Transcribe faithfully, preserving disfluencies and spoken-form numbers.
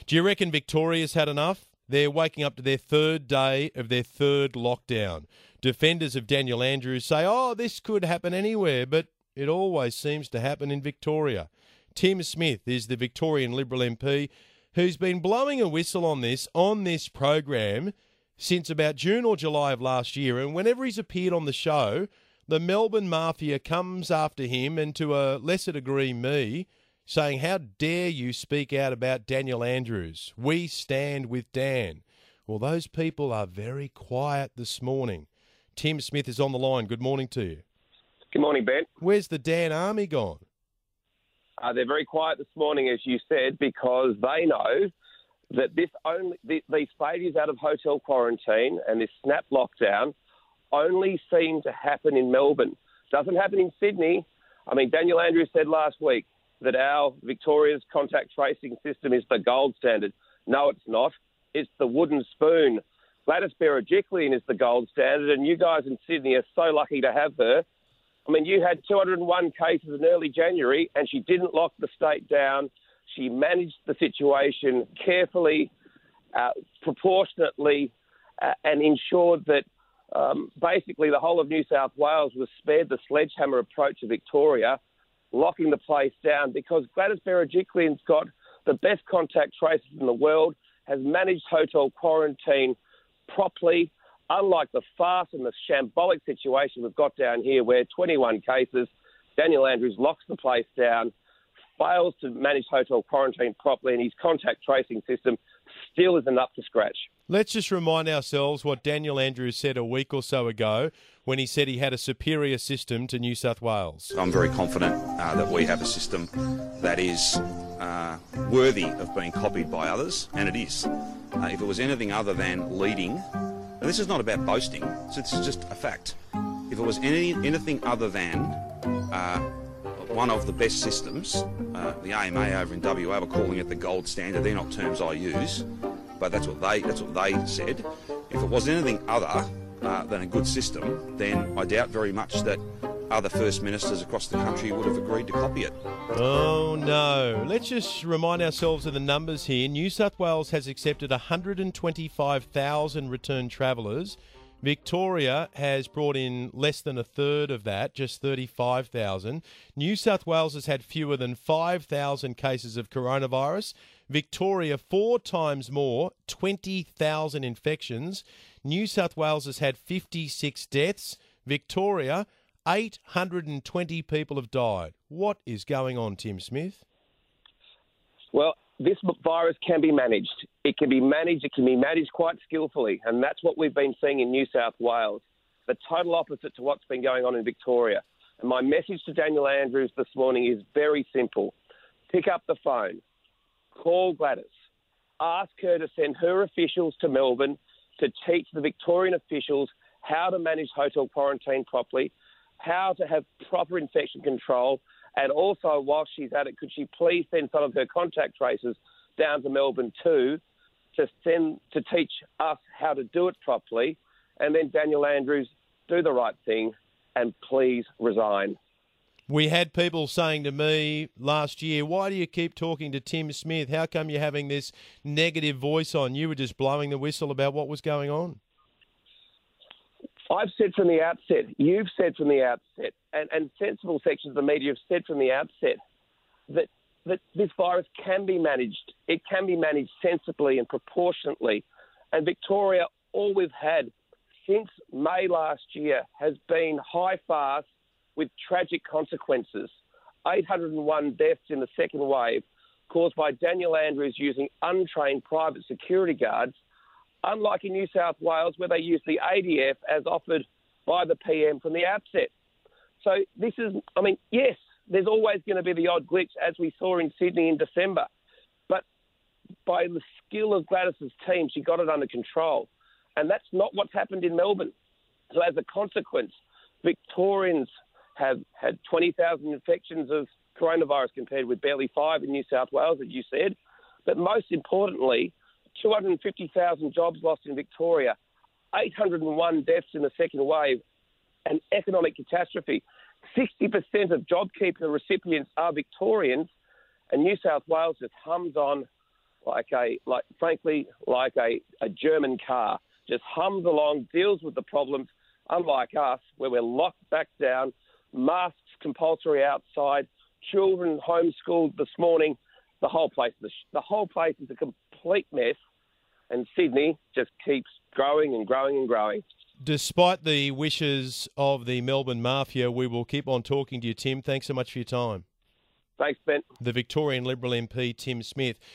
Do you reckon Victoria's had enough? They're waking up to their third day of their third lockdown. Defenders of Daniel Andrews say, oh, this could happen anywhere, but it always seems to happen in Victoria. Tim Smith is the Victorian Liberal M P who's been blowing a whistle on this, on this program since about June or July of last year. And whenever he's appeared on the show, the Melbourne Mafia comes after him, and to a lesser degree me, saying, how dare you speak out about Daniel Andrews? We stand with Dan. Well, those people are very quiet this morning. Tim Smith is on the line. Good morning to you. Good morning, Ben. Where's the Dan army gone? Uh, they're very quiet this morning, as you said, because they know that this only th- these failures out of hotel quarantine and this snap lockdown only seem to happen in Melbourne. Doesn't happen in Sydney. I mean, Daniel Andrews said last week that our Victoria's contact tracing system is the gold standard. No, it's not. It's the wooden spoon. Gladys Berejiklian is the gold standard, and you guys in Sydney are so lucky to have her. I mean, you had two hundred one cases in early January, and she didn't lock the state down. She managed the situation carefully, uh, proportionately, uh, and ensured that um, basically the whole of New South Wales was spared the sledgehammer approach to Victoria, locking the place down, because Gladys Berejiklian's got the best contact tracers in the world, has managed hotel quarantine properly, unlike the farce and the shambolic situation we've got down here where twenty-one cases, Daniel Andrews locks the place down, fails to manage hotel quarantine properly, and his contact tracing system still isn't up to scratch. Let's just remind ourselves what Daniel Andrews said a week or so ago when he said he had a superior system to New South Wales. I'm very confident uh, that we have a system that is uh, worthy of being copied by others, and it is. Uh, if it was anything other than leading, and this is not about boasting, so this is just a fact. If it was any, anything other than uh, one of the best systems, uh, the A M A over in W A were calling it the gold standard. They're not terms I use, but that's what they that's what they said. If it was anything other uh, than a good system, then I doubt very much that other First Ministers across the country would have agreed to copy it. Oh, no. Let's just remind ourselves of the numbers here. New South Wales has accepted one hundred twenty-five thousand return travellers. Victoria has brought in less than a third of that, just thirty-five thousand. New South Wales has had fewer than five thousand cases of coronavirus. Victoria, four times more, twenty thousand infections. New South Wales has had fifty-six deaths. Victoria, eight hundred twenty people have died. What is going on, Tim Smith? Well, this virus can be managed. It can be managed. It can be managed quite skillfully, and that's what we've been seeing in New South Wales, the total opposite to what's been going on in Victoria. And my message to Daniel Andrews this morning is very simple. Pick up the phone, call Gladys, ask her to send her officials to Melbourne to teach the Victorian officials how to manage hotel quarantine properly, how to have proper infection control, and also, while she's at it, could she please send some of her contact tracers down to Melbourne too, to send to teach us how to do it properly, and then Daniel Andrews, do the right thing and please resign. We had people saying to me last year, why do you keep talking to Tim Smith? How come you're having this negative voice on? You were just blowing the whistle about what was going on. I've said from the outset, you've said from the outset, and, and sensible sections of the media have said from the outset that, that this virus can be managed. It can be managed sensibly and proportionately. And Victoria, all we've had since May last year has been high farce with tragic consequences. eight hundred one deaths in the second wave caused by Daniel Andrews using untrained private security guards, unlike in New South Wales where they use the A D F as offered by the P M from the outset. So this is, I mean, yes, there's always going to be the odd glitch, as we saw in Sydney in December. But by the skill of Gladys's team, she got it under control. And that's not what's happened in Melbourne. So as a consequence, Victorians have had twenty thousand infections of coronavirus compared with barely five in New South Wales, as you said. But most importantly, two hundred fifty thousand jobs lost in Victoria, eight hundred one deaths in the second wave, an economic catastrophe. sixty percent of JobKeeper recipients are Victorians, and New South Wales just hums on like a, like frankly, like a, a German car. Just hums along, deals with the problems, unlike us, where we're locked back down, masks compulsory outside, children homeschooled this morning. The whole place, the, the whole place is a complete mess, and Sydney just keeps growing and growing and growing. Despite the wishes of the Melbourne Mafia, we will keep on talking to you, Tim. Thanks so much for your time. Thanks, Ben. The Victorian Liberal M P, Tim Smith.